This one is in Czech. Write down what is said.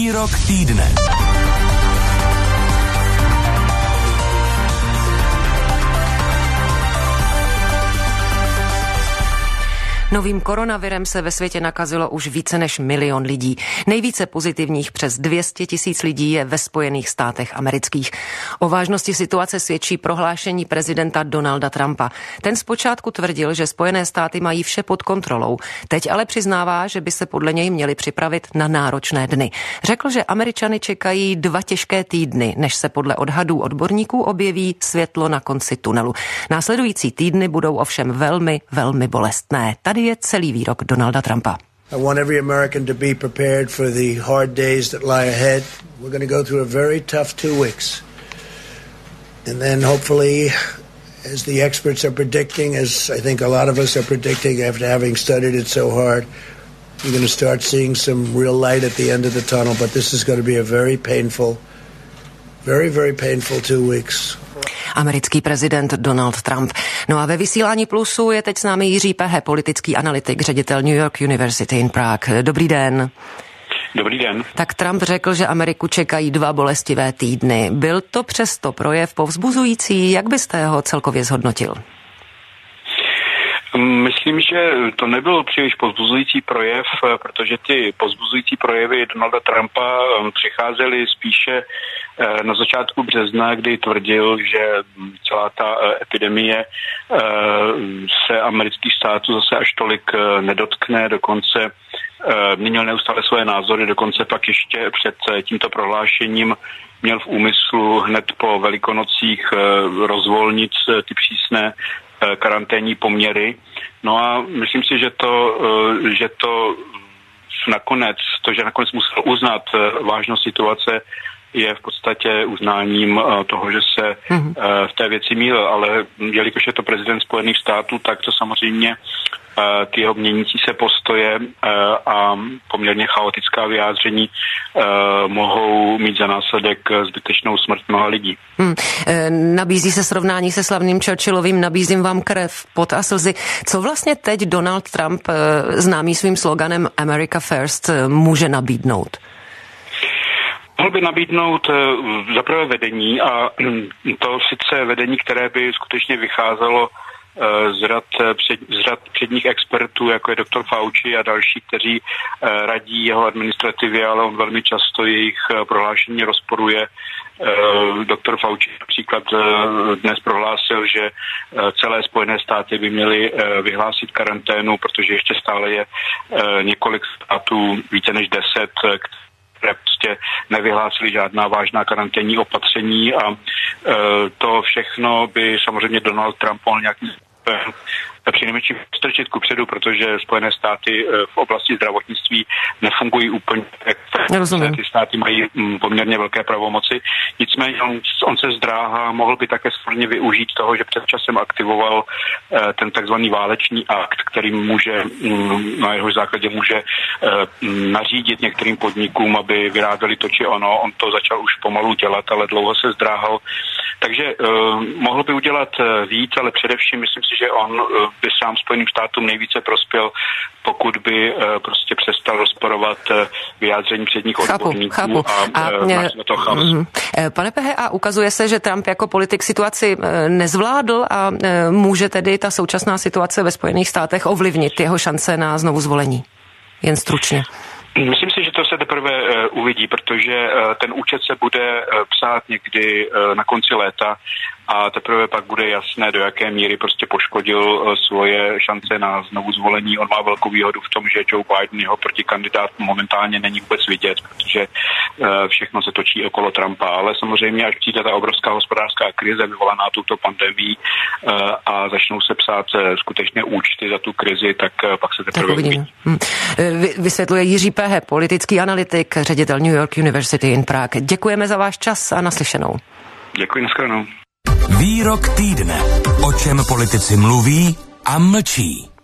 Výrok týdne. Novým koronavirem se ve světě nakazilo už více než 1 milion lidí. Nejvíce pozitivních přes 200 000 lidí je ve Spojených státech amerických. O vážnosti situace svědčí prohlášení prezidenta Donalda Trumpa. Ten zpočátku tvrdil, že Spojené státy mají vše pod kontrolou. Teď ale přiznává, že by se podle něj měli připravit na náročné dny. Řekl, že Američany čekají 2 těžké týdny, než se podle odhadů odborníků objeví světlo na konci tunelu. Následující týdny budou ovšem velmi, velmi bolestné. Tady je celý výrok Donalda Trumpa. I want every American to be prepared for the hard days that lie ahead. We're going to go through a very tough 2 weeks. And then hopefully, as the experts are predicting, as I think a lot of us are predicting after having studied it so hard, you're going to start seeing some real light at the end of the tunnel. But this is going to be a very painful, very, very painful 2 weeks. Americký prezident Donald Trump. No a ve vysílání Plusu je teď s námi Jiří Pehe, politický analytik, ředitel New York University in Prague. Dobrý den. Dobrý den. Tak Trump řekl, že Ameriku čekají 2 bolestivé týdny. Byl to přesto projev povzbuzující? Jak byste ho celkově zhodnotil? Myslím, že to nebyl příliš povzbuzující projev, protože ty povzbuzující projevy Donalda Trumpa přicházely spíše na začátku března, kdy tvrdil, že celá ta epidemie se amerických států zase až tolik nedotkne, dokonce měnil neustále své názory, dokonce pak ještě před tímto prohlášením měl v úmyslu hned po Velikonocích rozvolnit ty přísné karanténní poměry. No a myslím si, že to nakonec musel uznat vážnost situace, je v podstatě uznáním toho, že se v té věci mýlil, ale jelikož je to prezident Spojených států, tak to samozřejmě ty jeho měnící se postoje a poměrně chaotická vyjádření mohou mít za následek zbytečnou smrt mnoha lidí. Nabízí se srovnání se slavným Churchillovým nabízím vám krev, pot a slzy. Co vlastně teď Donald Trump, známý svým sloganem America First, může nabídnout? Mohl by nabídnout zaprvé vedení, a to sice vedení, které by skutečně vycházelo z řad předních expertů, jako je doktor Fauci a další, kteří radí jeho administrativě, ale on velmi často jejich prohlášení rozporuje. Doktor Fauci například dnes prohlásil, že celé Spojené státy by měly vyhlásit karanténu, protože ještě stále je několik států, více než 10, které prostě nevyhlásili žádná vážná karanténní opatření, a to všechno by samozřejmě Donald Trump mohl nějakým přinejmenším strčit kupředu, protože Spojené státy v oblasti zdravotnictví nefungují úplně, jak ty státy mají poměrně velké pravomoci. Nicméně on se zdráhá, mohl by také správně využít toho, že před časem aktivoval ten takzvaný válečný akt, který může, na jehož základě může nařídit některým podnikům, aby vyráběli to či ono. On to začal už pomalu dělat, ale dlouho se zdráhal. Takže mohl by udělat víc, ale především myslím si, že on by sám Spojeným státům nejvíce prospěl, pokud by prostě přestal rozporovat vyjádření předních odborníků a to chaos. Pane Pehe, a ukazuje se, že Trump jako politik situaci nezvládl a může tedy ta současná situace ve Spojených státech ovlivnit jeho šance na znovu zvolení? Jen stručně. Myslím si, že to se teprve uvidí, protože ten účet se bude psát někdy na konci léta a teprve pak bude jasné, do jaké míry prostě poškodil svoje šance na znovu zvolení. On má velkou výhodu v tom, že Joe Biden, jeho protikandidát, momentálně není vůbec vidět, protože všechno se točí okolo Trumpa. Ale samozřejmě, až přijde ta obrovská hospodářská krize vyvolaná touto pandemií a začnou se psát skutečně účty za tu krizi, tak pak se teprve uvidí. Vysvětluje Jiří Pehe, politický analytik, ředitel New York University in Prague. Děkujeme za váš čas a naslyšenou. Děkuji, nashledanou. Výrok týdne. O čem politici mluví a mlčí.